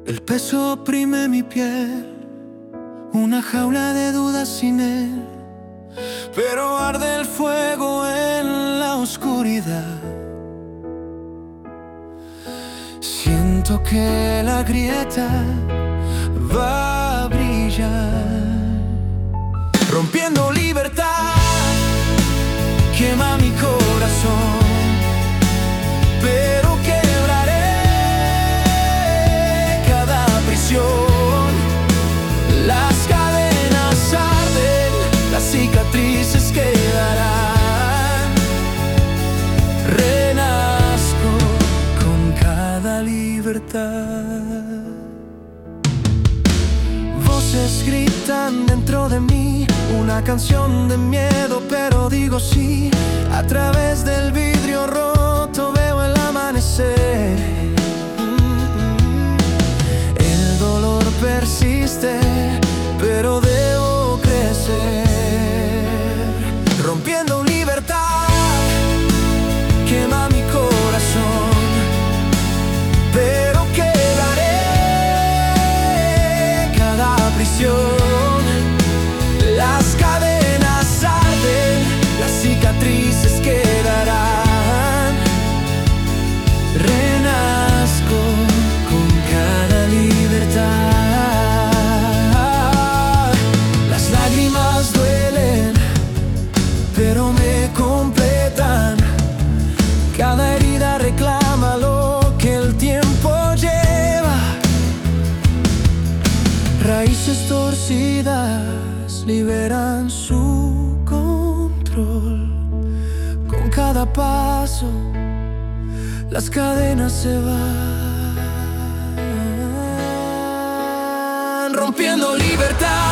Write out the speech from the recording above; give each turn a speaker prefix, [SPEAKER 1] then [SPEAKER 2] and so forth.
[SPEAKER 1] El peso oprime mi piel, una jaula de dudas sin él, pero arde el fuego en la oscuridad. Siento que la grieta va a brillar, rompiendo libertad, quema mi corazón, pero quebraré cada prisión. Las cadenas arden, las cicatrices quedarán. Renazco con cada libertad. Voces gritan dentro de mí, una canción de miedo, pero digo sí. A través del vidrio roto veo el amanecer. El dolor persiste, pero debo crecer. Rompiendo libertad, quema mi corazón, pero quebraré cada prisión. Las cadenas arden, las cicatrices quedarán. Renazco con cada libertad. Las lágrimas duelen, pero me completan. Cada herida reclama lo que el tiempo lleva. Raíces torcidas liberan su control. Con cada paso las cadenas se van. Rompiendo libertad,